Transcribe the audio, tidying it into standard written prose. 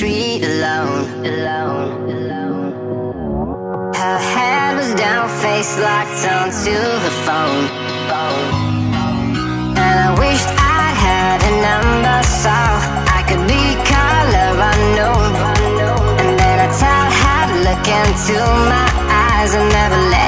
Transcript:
street alone. Her head was down, face locked onto the phone. And I wished I had a number so I could be color unknown. And then I tell her to look into my eyes and never let